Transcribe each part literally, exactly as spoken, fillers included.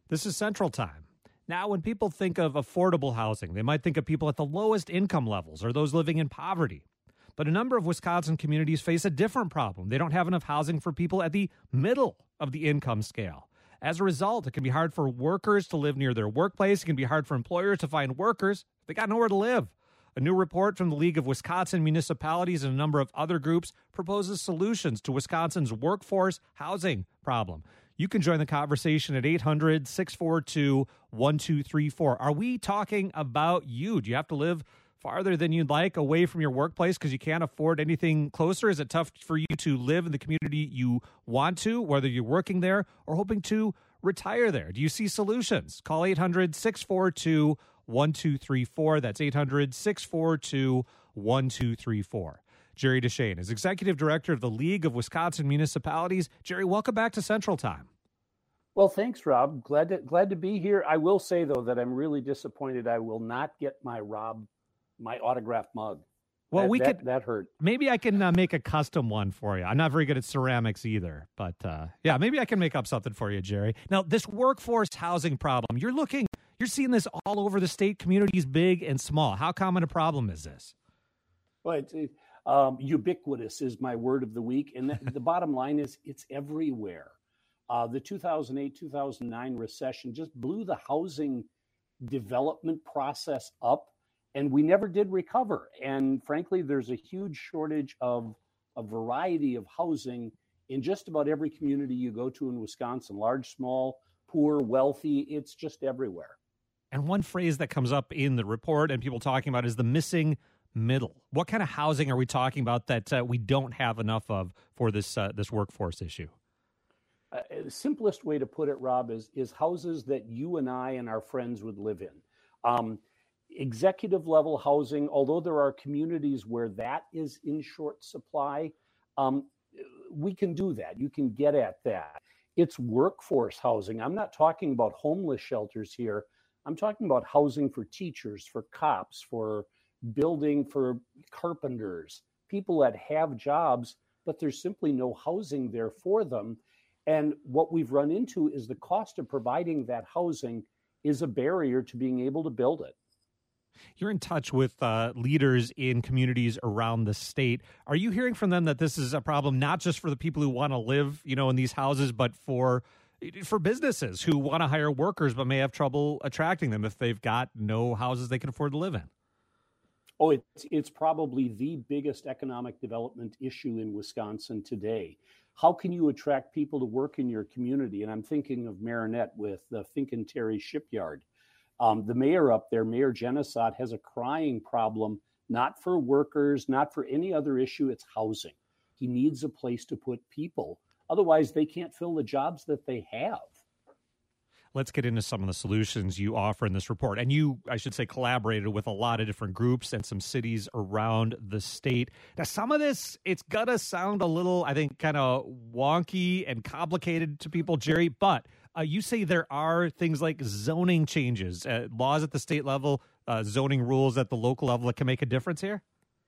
This is Central Time. Now, when people think of affordable housing, they might think of people at the lowest income levels or those living in poverty. But a number of Wisconsin communities face a different problem. They don't have enough housing for people at the middle of the income scale. As a result, it can be hard for workers to live near their workplace. It can be hard for employers to find workers. They got nowhere to live. A new report from the League of Wisconsin Municipalities and a number of other groups proposes solutions to Wisconsin's workforce housing problem. You can join the conversation at eight hundred, six four two, one two three four. Are we talking about you? Do you have to live farther than you'd like away from your workplace because you can't afford anything closer? Is it tough for you to live in the community you want to, whether you're working there or hoping to retire there? Do you see solutions? Call eight hundred, six four two, one two three four. That's eight hundred, six four two, one two three four. Jerry Deshane is Executive Director of the League of Wisconsin Municipalities. Jerry, welcome back to Central Time. Well, thanks, Rob. Glad to, glad to be here. I will say, though, that I'm really disappointed I will not get my Rob, my autographed mug. Well, that, we that, could. That hurt. Maybe I can uh, make a custom one for you. I'm not very good at ceramics either, but uh, yeah, maybe I can make up something for you, Jerry. Now, this workforce housing problem, you're looking, you're seeing this all over the state, communities big and small. How common a problem is this? Well, it's, um, ubiquitous is my word of the week, and the, the bottom line is it's everywhere. Uh, the two thousand eight, two thousand nine recession just blew the housing development process up, and we never did recover. And frankly, there's a huge shortage of a variety of housing in just about every community you go to in Wisconsin, large, small, poor, wealthy. It's just everywhere. And one phrase that comes up in the report and people talking about is the missing middle. What kind of housing are we talking about that uh, we don't have enough of for this uh, this workforce issue? Uh, the simplest way to put it, Rob, is, is houses that you and I and our friends would live in. Um, executive level housing, although there are communities where that is in short supply, um, we can do that. You can get at that. It's workforce housing. I'm not talking about homeless shelters here. I'm talking about housing for teachers, for cops, for building, for carpenters, people that have jobs, but there's simply no housing there for them. And what we've run into is the cost of providing that housing is a barrier to being able to build it. You're in touch with uh, leaders in communities around the state. Are you hearing from them that this is a problem not just for the people who want to live, you know, in these houses, but for for businesses who want to hire workers but may have trouble attracting them if they've got no houses they can afford to live in? Oh, it's it's probably the biggest economic development issue in Wisconsin today. How can you attract people to work in your community? And I'm thinking of Marinette with the Fincanterry Shipyard. Um, the mayor up there, Mayor Genesot, has a crying problem, not for workers, not for any other issue. It's housing. He needs a place to put people. Otherwise, they can't fill the jobs that they have. Let's get into some of the solutions you offer in this report. And you, I should say, collaborated with a lot of different groups and some cities around the state. Now, some of this, it's going to sound a little, I think, kind of wonky and complicated to people, Jerry, but uh, you say there are things like zoning changes, uh, laws at the state level, uh, zoning rules at the local level that can make a difference here?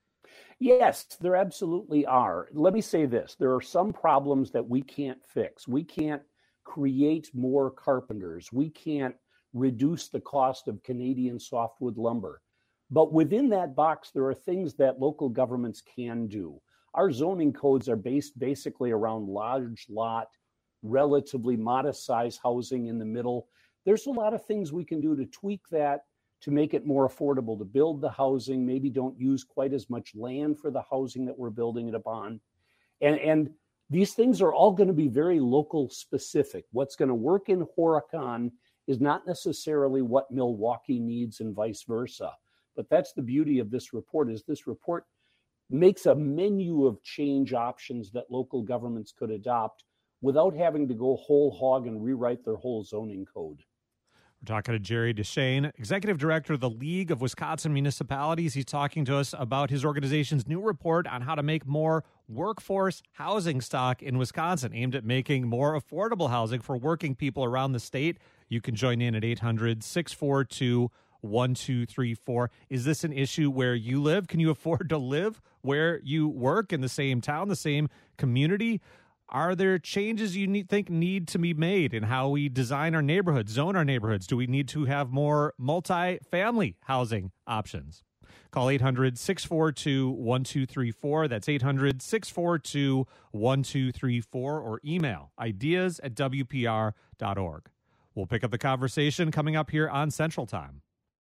Yes, there absolutely are. Let me say this. There are some problems that we can't fix. We can't create more carpenters. We can't reduce the cost of Canadian softwood lumber. But within that box, there are things that local governments can do. Our zoning codes are based basically around large lot, relatively modest size housing in the middle. There's a lot of things we can do to tweak that, to make it more affordable to build the housing, maybe don't use quite as much land for the housing that we're building it upon. And, and these things are all going to be very local specific. What's going to work in Horicon is not necessarily what Milwaukee needs and vice versa. But that's the beauty of this report, is this report makes a menu of change options that local governments could adopt without having to go whole hog and rewrite their whole zoning code. We're talking to Jerry Deshane, Executive Director of the League of Wisconsin Municipalities. He's talking to us about his organization's new report on how to make more workforce housing stock in Wisconsin, aimed at making more affordable housing for working people around the state. You can join in at eight hundred, six four two, one two three four. Is this an issue where you live? Can you afford to live where you work in the same town, the same community? Are there changes you need, think need to be made in how we design our neighborhoods, zone our neighborhoods? Do we need to have more multi-family housing options? Call eight hundred, six four two, one two three four. That's eight hundred, six four two, one two three four, or email ideas at w p r dot org. We'll pick up the conversation coming up here on Central Time.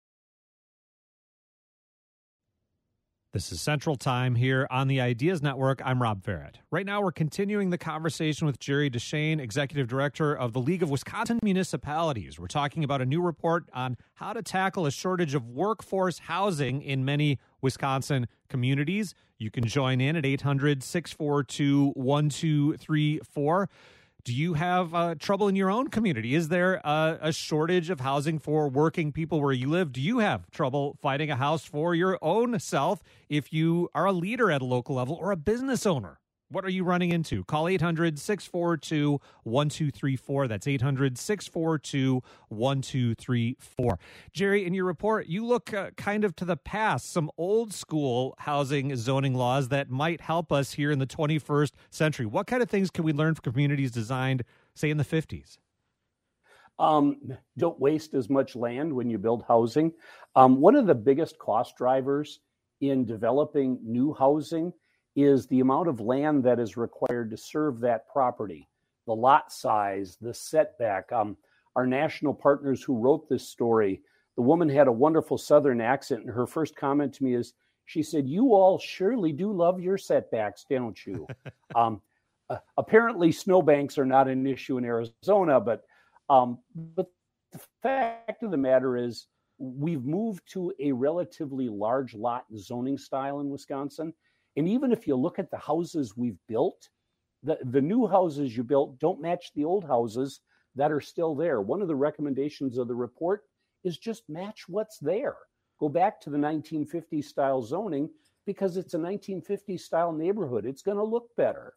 This is Central Time here on the Ideas Network. I'm Rob Farrett. Right now, we're continuing the conversation with Jerry DeShane, Executive Director of the League of Wisconsin Municipalities. We're talking about a new report on how to tackle a shortage of workforce housing in many Wisconsin communities. You can join in at eight hundred, six four two, one two three four. Do you have uh, trouble in your own community? Is there uh, a shortage of housing for working people where you live? Do you have trouble finding a house for your own self if you are a leader at a local level or a business owner? What are you running into? Call eight hundred, six four two, one two three four. That's eight hundred, six four two, one two three four. Jerry, in your report, you look uh, kind of to the past, some old school housing zoning laws that might help us here in the twenty-first century. What kind of things can we learn from communities designed, say, in the fifties? Um, don't waste as much land when you build housing. Um, one of the biggest cost drivers in developing new housing is the amount of land that is required to serve that property, the lot size, the setback. Um, our national partners who wrote this story, the woman had a wonderful Southern accent, and her first comment to me is, she said, "You all surely do love your setbacks, don't you?" um, uh, apparently, snowbanks are not an issue in Arizona, but um, but the fact of the matter is, we've moved to a relatively large lot zoning style in Wisconsin. And even if you look at the houses we've built, the, the new houses you built don't match the old houses that are still there. One of the recommendations of the report is just match what's there. Go back to the nineteen fifties style zoning because it's a nineteen fifties style neighborhood. It's going to look better.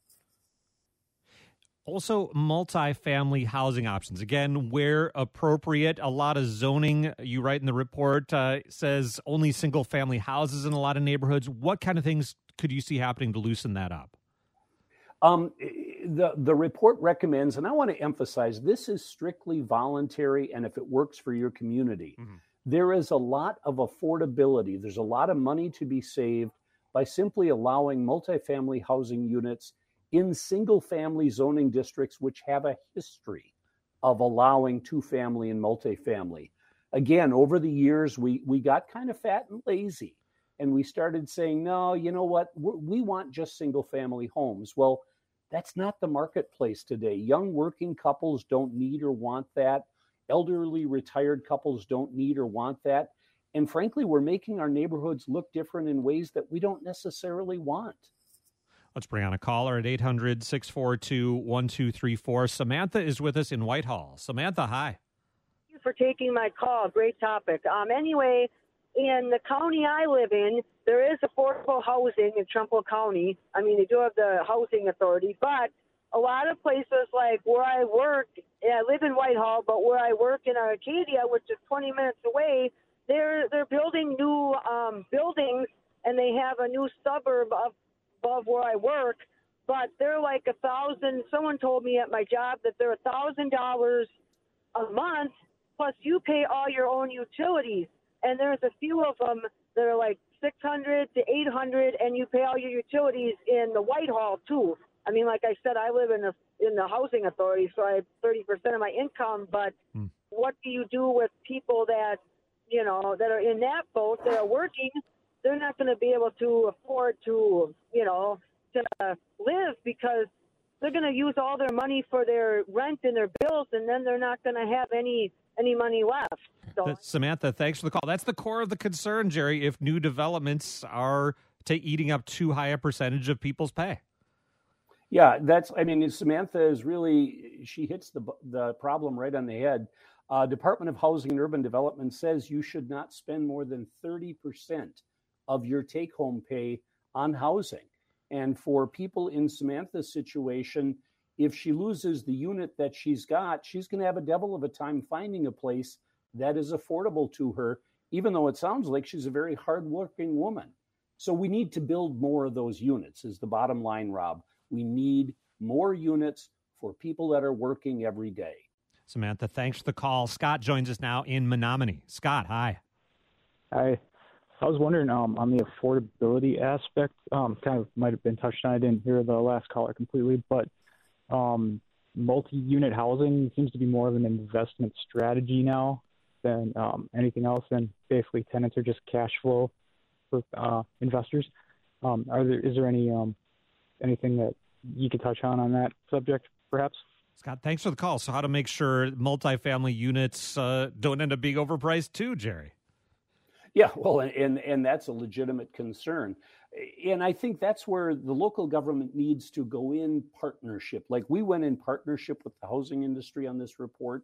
Also, multi-family housing options. Again, where appropriate, a lot of zoning, you write in the report, uh, says only single-family houses in a lot of neighborhoods. What kind of things could you see happening to loosen that up? Um, the, the report recommends, and I want to emphasize, this is strictly voluntary, and if it works for your community. Mm-hmm. There is a lot of affordability. There's a lot of money to be saved by simply allowing multifamily housing units in single-family zoning districts which have a history of allowing two-family and multifamily. Again, over the years, we, we got kind of fat and lazy, and we started saying, no, you know what, We're, we want just single-family homes. Well, that's not the marketplace today. Young working couples don't need or want that. Elderly retired couples don't need or want that. And frankly, we're making our neighborhoods look different in ways that we don't necessarily want. Let's bring on a caller at eight hundred, six four two, one two three four. Samantha is with us in Whitehall. Samantha, hi. Thank you for taking my call. Great topic. Um, anyway, in the county I live in, there is affordable housing in Trumbull County. I mean, they do have the housing authority, but a lot of places like where I work, I live in Whitehall, but where I work in Arcadia, which is twenty minutes away, they're they're building new um, buildings, and they have a new suburb of above where I work, but they're like a thousand. Someone told me at my job that they're a thousand dollars a month, plus you pay all your own utilities. And there's a few of them that are like six hundred to eight hundred, and you pay all your utilities in the Whitehall too. I mean, like I said, I live in the in the housing authority, so I have thirty percent of my income. But hmm. what do you do with people that you know that are in that boat that are working? They're not going to be able to afford to, you know, to live because they're going to use all their money for their rent and their bills, and then they're not going to have any any money left. So, Samantha, thanks for the call. That's the core of the concern, Jerry, if new developments are t- eating up too high a percentage of people's pay. Yeah, that's, I mean, Samantha is really, she hits the the problem right on the head. Uh, Department of Housing and Urban Development says you should not spend more than thirty percent of your take-home pay on housing. And for people in Samantha's situation, if she loses the unit that she's got, she's going to have a devil of a time finding a place that is affordable to her, even though it sounds like she's a very hardworking woman. So we need to build more of those units is the bottom line, Rob. We need more units for people that are working every day. Samantha, thanks for the call. Scott joins us now in Menominee. Scott, hi. Hi. I was wondering um, on the affordability aspect, um, kind of might have been touched on. I didn't hear the last caller completely, but um, multi-unit housing seems to be more of an investment strategy now than um, anything else. And basically, tenants are just cash flow for uh, investors. Um, are there is there any um, anything that you could touch on on that subject, perhaps? Scott, thanks for the call. So, how to make sure multifamily units uh, don't end up being overpriced, too, Jerry? Yeah, well, and and that's a legitimate concern. And I think that's where the local government needs to go in partnership. Like we went in partnership with the housing industry on this report.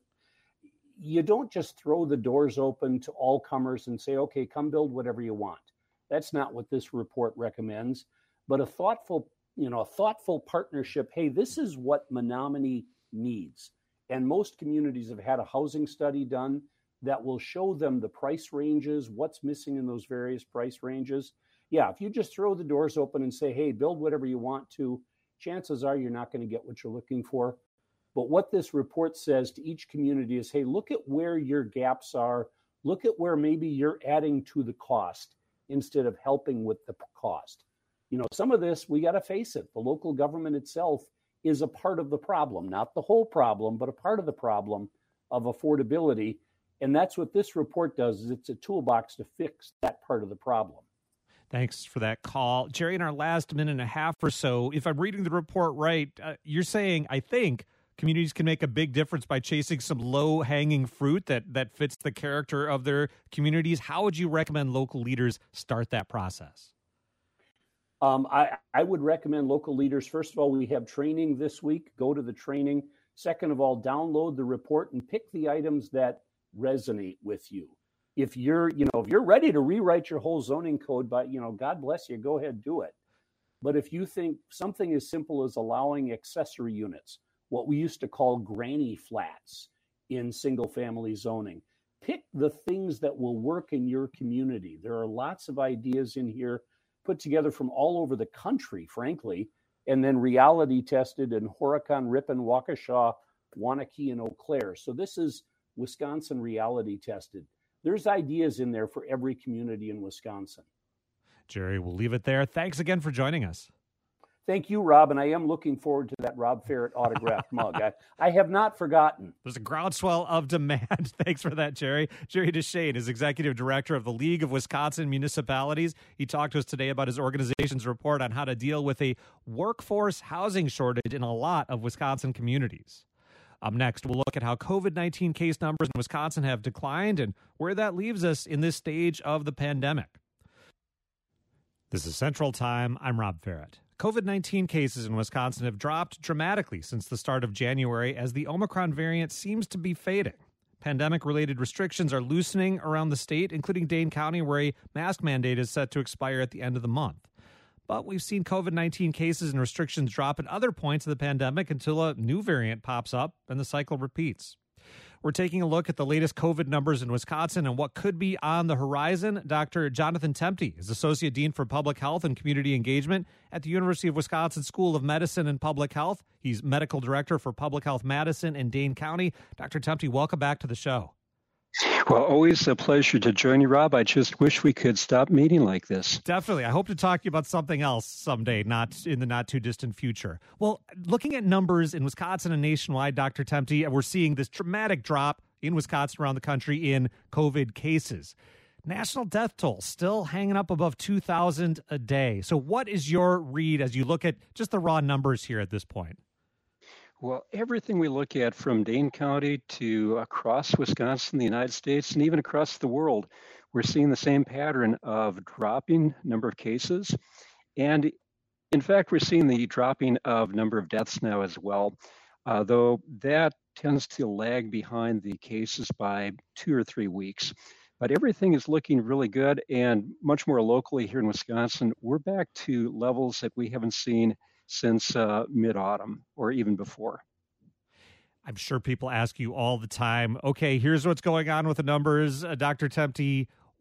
You don't just throw the doors open to all comers and say, okay, come build whatever you want. That's not what this report recommends. But a thoughtful, you know, a thoughtful partnership. Hey, this is what Menominee needs. And most communities have had a housing study done that will show them the price ranges, what's missing in those various price ranges. Yeah, if you just throw the doors open and say, hey, build whatever you want to, chances are you're not going to get what you're looking for. But what this report says to each community is, hey, look at where your gaps are. Look at where maybe you're adding to the cost instead of helping with the cost. You know, some of this, we got to face it. The local government itself is a part of the problem, not the whole problem, but a part of the problem of affordability. And that's what this report does, is it's a toolbox to fix that part of the problem. Thanks for that call. Jerry, in our last minute and a half or so, if I'm reading the report right, uh, you're saying, I think, communities can make a big difference by chasing some low-hanging fruit that, that fits the character of their communities. How would you recommend local leaders start that process? Um, I, I would recommend local leaders, first of all, we have training this week. Go to the training. Second of all, download the report and pick the items that resonate with you. If you're, you know, if you're ready to rewrite your whole zoning code, but, you know, God bless you, go ahead, do it. But if you think something as simple as allowing accessory units, what we used to call granny flats in single family zoning, pick the things that will work in your community. There are lots of ideas in here put together from all over the country, frankly, and then reality tested in Horicon, Ripon, Waukesha, Waunakee, and Eau Claire. So this is Wisconsin reality tested. There's ideas in there for every community in Wisconsin. Jerry, we'll leave it there. Thanks again for joining us. Thank you, Rob, and I am looking forward to that Rob Ferret autographed mug. I, I have not forgotten. There's a groundswell of demand. Thanks for that, Jerry. Jerry Deshane is Executive Director of the League of Wisconsin Municipalities. He talked to us today about his organization's report on how to deal with a workforce housing shortage in a lot of Wisconsin communities. Up next, we'll look at how COVID nineteen case numbers in Wisconsin have declined and where that leaves us in this stage of the pandemic. This is Central Time. I'm Rob Ferret. COVID nineteen cases in Wisconsin have dropped dramatically since the start of January as the Omicron variant seems to be fading. Pandemic-related restrictions are loosening around the state, including Dane County, where a mask mandate is set to expire at the end of the month. But we've seen COVID nineteen cases and restrictions drop at other points of the pandemic until a new variant pops up and the cycle repeats. We're taking a look at the latest COVID numbers in Wisconsin and what could be on the horizon. Doctor Jonathan Temte is Associate Dean for Public Health and Community Engagement at the University of Wisconsin School of Medicine and Public Health. He's Medical Director for Public Health Madison and Dane County. Doctor Temte, welcome back to the show. Well, always a pleasure to join you, Rob. I just wish we could stop meeting like this. Definitely. I hope to talk to you about something else someday, not in the not too distant future. Well, looking at numbers in Wisconsin and nationwide, Doctor Temte, we're seeing this dramatic drop in Wisconsin around the country in COVID cases. National death toll still hanging up above two thousand a day. So what is your read as you look at just the raw numbers here at this point? Well, everything we look at from Dane County to across Wisconsin, the United States, and even across the world, we're seeing the same pattern of dropping number of cases. And in fact, we're seeing the dropping of number of deaths now as well, uh, though that tends to lag behind the cases by two or three weeks. But everything is looking really good, and much more locally here in Wisconsin, we're back to levels that we haven't seen since uh, mid-autumn or even before. I'm sure people ask you all the time, okay, here's what's going on with the numbers. Uh, Doctor Temte,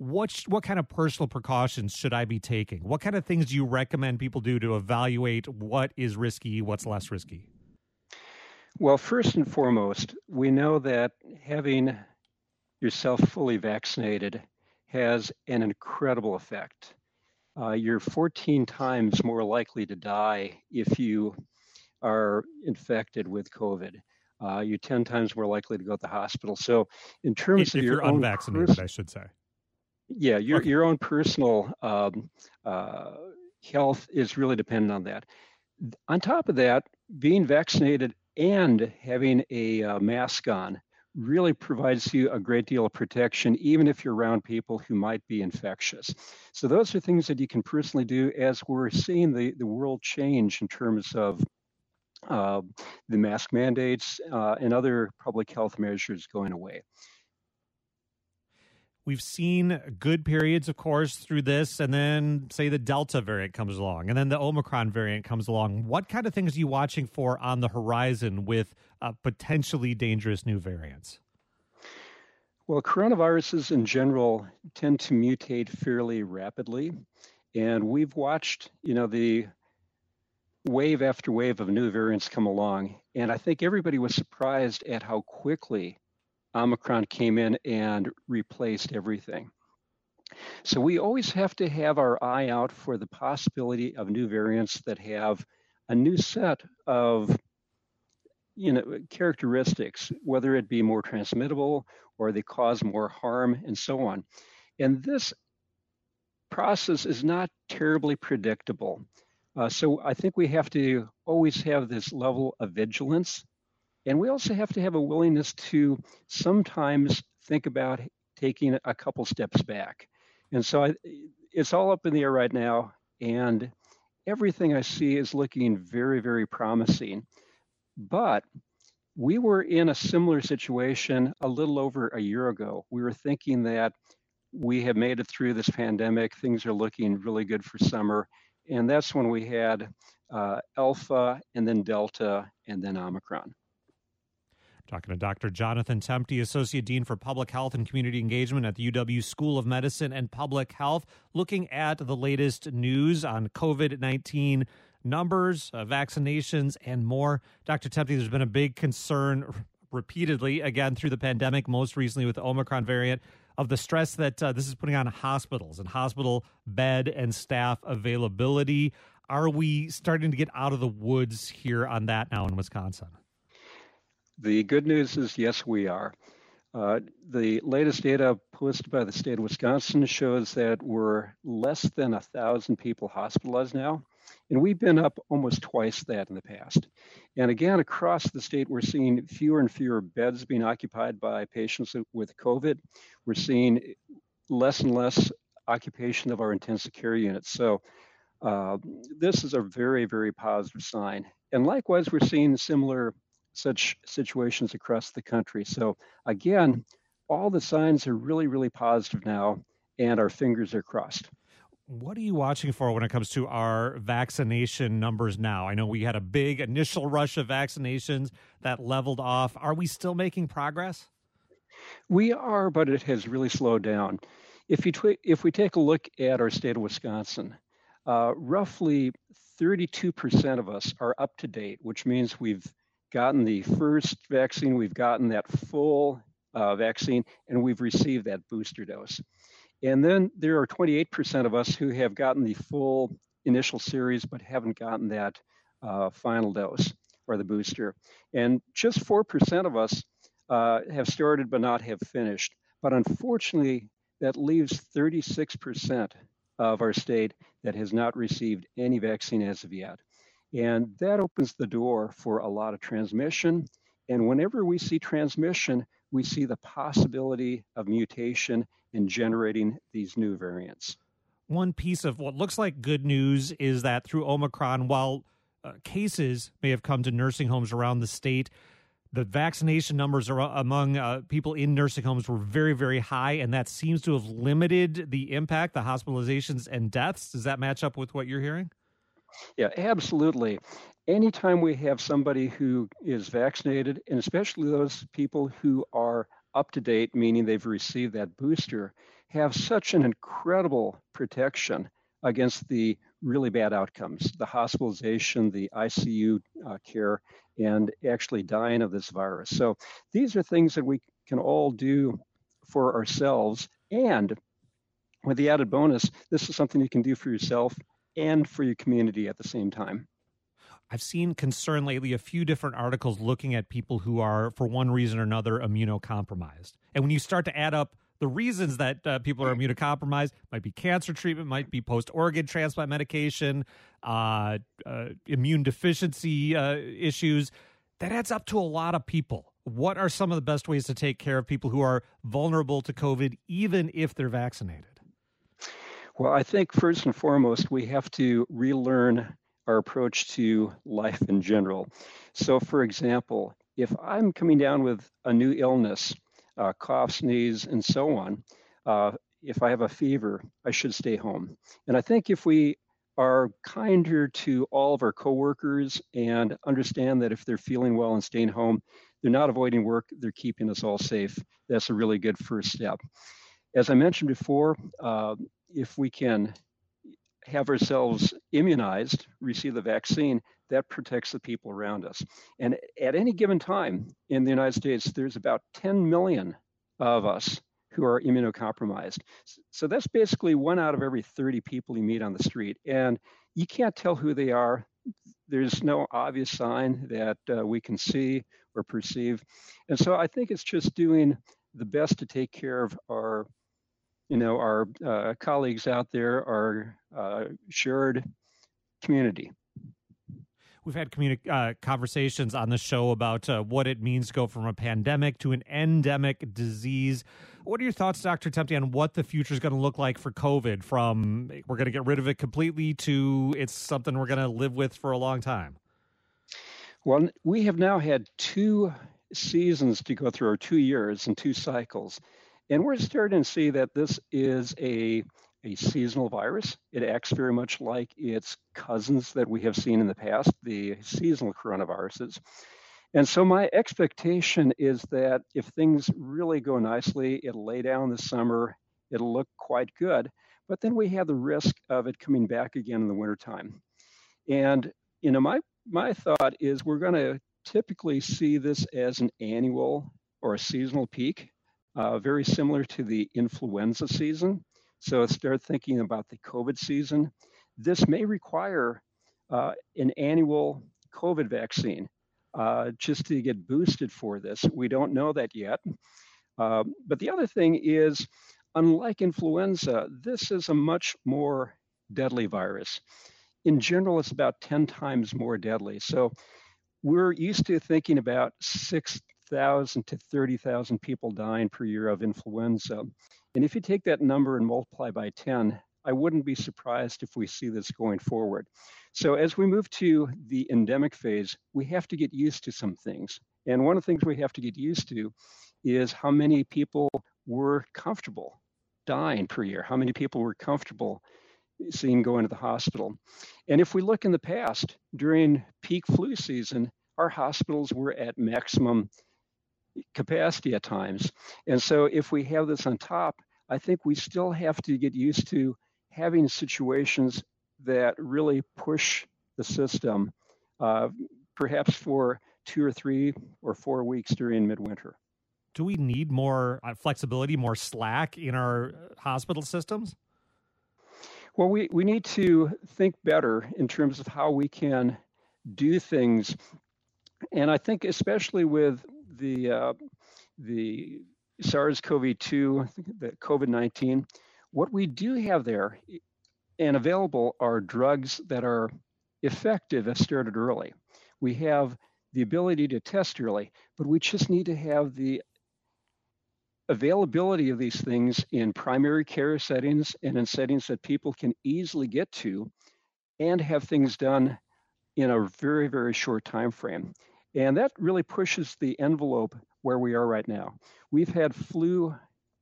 what sh- what kind of personal precautions should I be taking? What kind of things do you recommend people do to evaluate what is risky, what's less risky? Well, first and foremost, we know that having yourself fully vaccinated has an incredible effect. Uh, you're fourteen times more likely to die if you are infected with COVID. Uh, you're ten times more likely to go to the hospital. So, in terms If, of if your you're own unvaccinated, pers- I should say. yeah, your Okay. your own personal um, uh, health is really dependent on that. On top of that, being vaccinated and having a uh, mask on really provides you a great deal of protection, even if you're around people who might be infectious. So those are things that you can personally do as we're seeing the, the world change in terms of uh, the mask mandates uh, and other public health measures going away. We've seen good periods, of course, through this, and then, say, the Delta variant comes along, and then the Omicron variant comes along. What kind of things are you watching for on the horizon with uh, potentially dangerous new variants? Well, coronaviruses in general tend to mutate fairly rapidly, and we've watched, you know, the wave after wave of new variants come along, and I think everybody was surprised at how quickly Omicron came in and replaced everything. So we always have to have our eye out for the possibility of new variants that have a new set of, you know, characteristics, whether it be more transmittable or they cause more harm and so on. And this process is not terribly predictable. Uh, so I think we have to always have this level of vigilance. And we also have to have a willingness to sometimes think about taking a couple steps back. And so I, it's all up in the air right now. And everything I see is looking very, very promising. But we were in a similar situation a little over a year ago. We were thinking that we have made it through this pandemic. Things are looking really good for summer. And that's when we had uh, Alpha and then Delta and then Omicron. Talking to Doctor Jonathan Temte, Associate Dean for Public Health and Community Engagement at the U W School of Medicine and Public Health, looking at the latest news on COVID nineteen numbers, uh, vaccinations, and more. Doctor Temte, there's been a big concern repeatedly, again, through the pandemic, most recently with the Omicron variant, of the stress that uh, this is putting on hospitals and hospital bed and staff availability. Are we starting to get out of the woods here on that now in Wisconsin? The good news is, yes, we are. Uh, the latest data posted by the state of Wisconsin shows that we're less than a thousand people hospitalized now, and we've been up almost twice that in the past. And again, across the state, we're seeing fewer and fewer beds being occupied by patients with COVID. We're seeing less and less occupation of our intensive care units. So uh, this is a very, very positive sign. And likewise, we're seeing similar such situations across the country. So again, all the signs are really, really positive now, and our fingers are crossed. What are you watching for when it comes to our vaccination numbers now? I know we had a big initial rush of vaccinations that leveled off. Are we still making progress? We are, but it has really slowed down. If you tw- if we take a look at our state of Wisconsin, uh, roughly thirty-two percent of us are up to date, which means we've gotten the first vaccine, we've gotten that full uh, vaccine, and we've received that booster dose. And then there are twenty-eight percent of us who have gotten the full initial series but haven't gotten that uh, final dose or the booster. And just four percent of us uh, have started but not have finished. But unfortunately, that leaves thirty-six percent of our state that has not received any vaccine as of yet. And that opens the door for a lot of transmission. And whenever we see transmission, we see the possibility of mutation and generating these new variants. One piece of what looks like good news is that through Omicron, while uh, cases may have come to nursing homes around the state, the vaccination numbers are, among uh, people in nursing homes were very, very high, and that seems to have limited the impact, the hospitalizations and deaths. Does that match up with what you're hearing? Yeah, absolutely. Anytime we have somebody who is vaccinated, and especially those people who are up to date, meaning they've received that booster, have such an incredible protection against the really bad outcomes, the hospitalization, the I C U uh, care, and actually dying of this virus. So these are things that we can all do for ourselves. And with the added bonus, this is something you can do for yourself and for your community at the same time. I've seen concern lately, a few different articles looking at people who are, for one reason or another, immunocompromised. And when you start to add up the reasons that uh, people are immunocompromised, might be cancer treatment, might be post-organ transplant medication, uh, uh, immune deficiency uh, issues, that adds up to a lot of people. What are some of the best ways to take care of people who are vulnerable to COVID, even if they're vaccinated? Well, I think first and foremost, we have to relearn our approach to life in general. So, for example, if I'm coming down with a new illness, uh, cough, sneeze, and so on, uh, if I have a fever, I should stay home. And I think if we are kinder to all of our coworkers and understand that if they're feeling well and staying home, they're not avoiding work, they're keeping us all safe. That's a really good first step. As I mentioned before, uh, if we can have ourselves immunized, receive the vaccine, that protects the people around us. And at any given time in the United States, there's about ten million of us who are immunocompromised. So that's basically one out of every thirty people you meet on the street. And you can't tell who they are. There's no obvious sign that uh, we can see or perceive. And so I think it's just doing the best to take care of our you know, our uh, colleagues out there, our uh, shared community. We've had communi- uh, conversations on the show about uh, what it means to go from a pandemic to an endemic disease. What are your thoughts, Doctor Temte, on what the future is going to look like for COVID, from we're going to get rid of it completely to it's something we're going to live with for a long time? Well, we have now had two seasons to go through, or two years and two cycles. And we're starting to see that this is a, a seasonal virus. It acts very much like its cousins that we have seen in the past, the seasonal coronaviruses. And so my expectation is that if things really go nicely, it'll lay down this summer, it'll look quite good, but then we have the risk of it coming back again in the wintertime. And, you know, my, my thought is we're going to typically see this as an annual or a seasonal peak. Uh, very similar to the influenza season. So start thinking about the COVID season. This may require uh, an annual COVID vaccine uh, just to get boosted for this. We don't know that yet. Uh, but the other thing is, unlike influenza, this is a much more deadly virus. In general, it's about ten times more deadly. So we're used to thinking about six thousand to thirty thousand people dying per year of influenza. And if you take that number and multiply by ten, I wouldn't be surprised if we see this going forward. So as we move to the endemic phase, we have to get used to some things. And one of the things we have to get used to is how many people were comfortable dying per year, how many people were comfortable seeing go into the hospital. And if we look in the past, during peak flu season, our hospitals were at maximum capacity at times. And so if we have this on top, I think we still have to get used to having situations that really push the system, uh, perhaps for two or three or four weeks during midwinter. Do we need more uh, flexibility, more slack in our hospital systems? Well, we, we need to think better in terms of how we can do things. And I think especially with the uh, the SARS-C o V two, the COVID nineteen, what we do have there and available are drugs that are effective if started early. We have the ability to test early, but we just need to have the availability of these things in primary care settings and in settings that people can easily get to and have things done in a very, very short time frame. And that really pushes the envelope where we are right now. We've had flu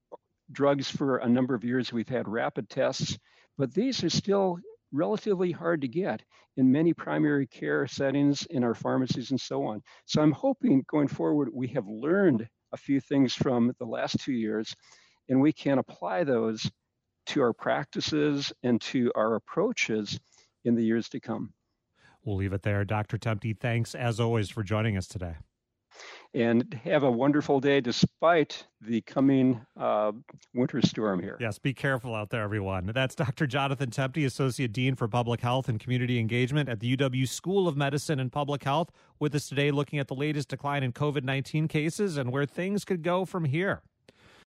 drugs for a number of years. We've had rapid tests, but these are still relatively hard to get in many primary care settings, in our pharmacies and so on. So I'm hoping going forward, we have learned a few things from the last two years, and we can apply those to our practices and to our approaches in the years to come. We'll leave it there. Doctor Temte, thanks as always for joining us today. And have a wonderful day despite the coming uh, winter storm here. Yes, be careful out there, everyone. That's Doctor Jonathan Temte, Associate Dean for Public Health and Community Engagement at the U W School of Medicine and Public Health, with us today looking at the latest decline in COVID nineteen cases and where things could go from here.